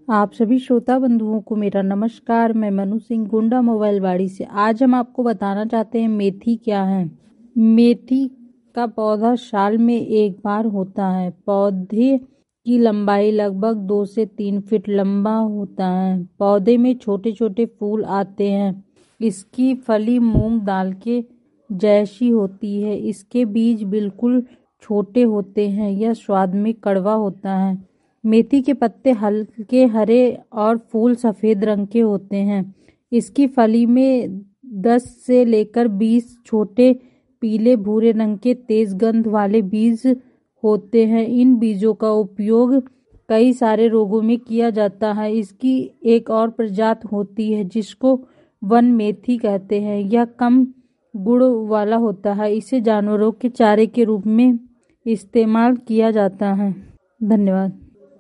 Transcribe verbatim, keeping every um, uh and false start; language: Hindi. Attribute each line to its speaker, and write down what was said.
Speaker 1: आप सभी श्रोता बंधुओं को मेरा नमस्कार। मैं मनु सिंह गोंडा मोबाइल वाड़ी से। आज हम आपको बताना चाहते हैं मेथी क्या है। मेथी का पौधा साल में एक बार होता है। पौधे की लंबाई लगभग दो से तीन फीट लंबा होता है। पौधे में छोटे छोटे फूल आते हैं। इसकी फली मूंग दाल के जैसी होती है। इसके बीज बिल्कुल छोटे होते हैं। यह स्वाद में कड़वा होता है। मेथी के पत्ते हल्के हरे और फूल सफेद रंग के होते हैं। इसकी फली में दस से लेकर बीस छोटे पीले भूरे रंग के तेज गंध वाले बीज होते हैं। इन बीजों का उपयोग कई सारे रोगों में किया जाता है। इसकी एक और प्रजाति होती है जिसको वन मेथी कहते हैं। यह कम गुण वाला होता है। इसे जानवरों के चारे के रूप में इस्तेमाल किया जाता है। धन्यवाद।